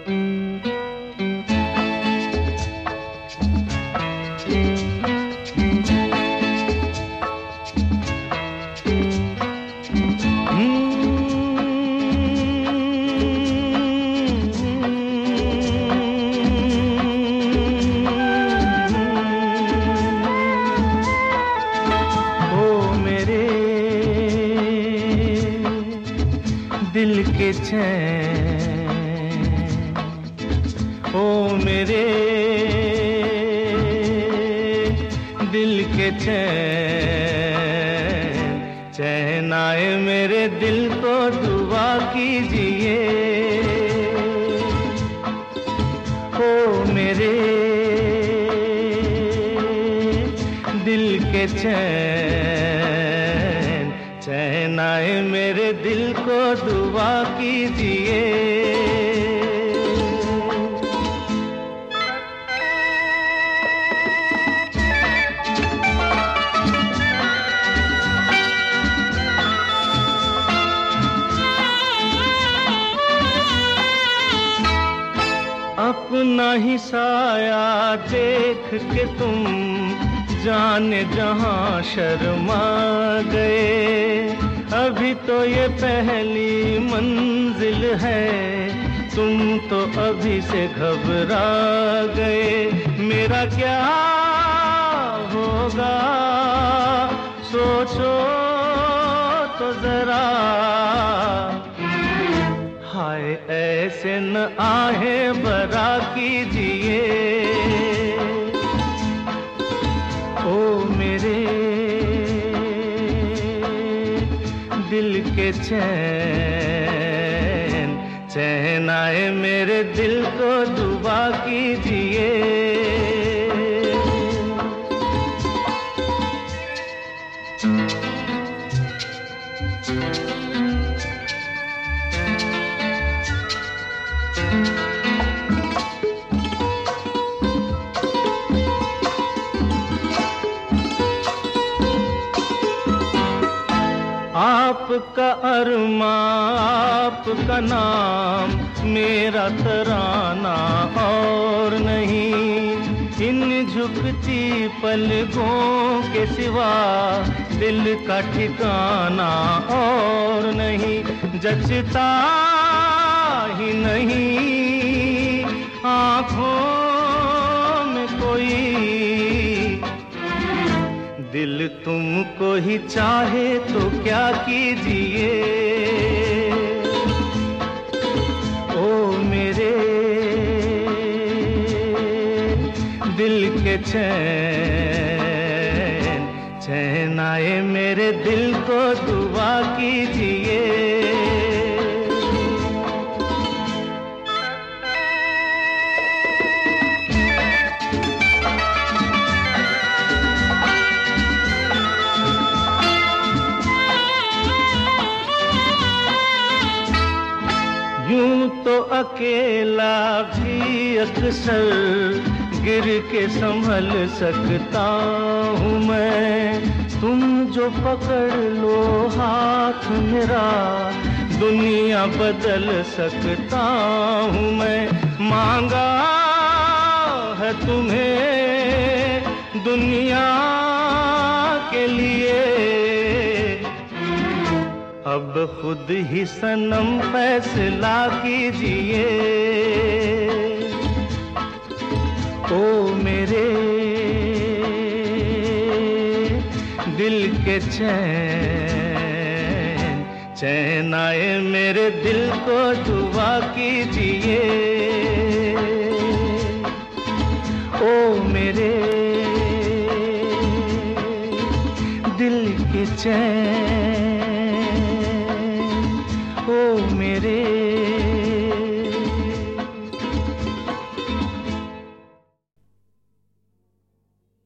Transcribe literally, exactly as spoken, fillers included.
दिल के चैन, ओ मेरे दिल के चैन, चैन आए मेरे दिल को दुआ कीजिए। ओ मेरे दिल के चैन, चैन आए मेरे दिल को दुआ कीजिए। अपना ही साया देख के तुम जाने जहां शर्मा गए। अभी तो ये पहली मंजिल है, तुम तो अभी से घबरा गए। मेरा क्या होगा सोचो तो जरा, हाय ऐसे न आहे बरा कीजिए। ओ मेरे दिल के चैन, चैन आए मेरे दिल को दुआ कीजिए। आपका अरमा, आपका नाम, मेरा तराना और नहीं। इन झुकती पलकों के सिवा दिल का ठिकाना और नहीं। जचता ही नहीं आँखों में कोई, दिल तुमको ही चाहे तो क्या कीजिए। ओ मेरे दिल के चैन, चैन आए मेरे दिल को दुआ कीजिए। यूं तो अकेला भी अक्सर गिर के संभल सकता हूँ मैं। तुम जो पकड़ लो हाथ मेरा, दुनिया बदल सकता हूँ मैं। मांगा है तुम्हें दुनिया के लिए, अब खुद ही सनम फैसला कीजिए। ओ मेरे दिल के चैन, चैन आए मेरे दिल को दुआ कीजिए। ओ मेरे दिल के चैन,